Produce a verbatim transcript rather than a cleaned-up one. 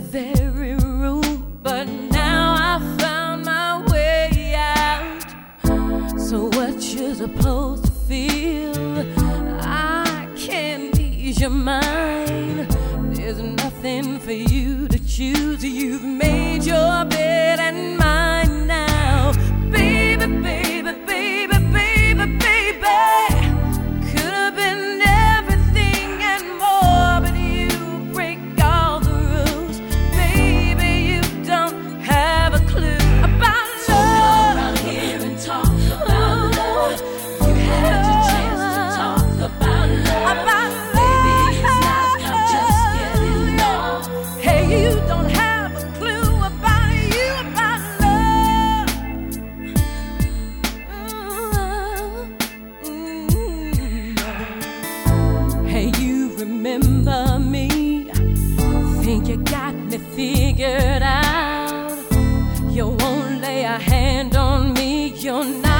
very room, but now I found my way out. So what you're supposed to feel, I can't ease your mind. There's nothing for you to choose. You've made your bed and mine now. Baby, baby, baby, baby, baby, could have been everything and more, but you break all the rules. Baby, you don't have a clue about love. So come around here and talk about love. You had your chance to talk about love. About love. Baby, it's not about just getting along. Hey, you don't have a clue about you, about love. Mm-hmm. Hey, you remember me? Think you got me figured out? You won't lay a hand on me. You're not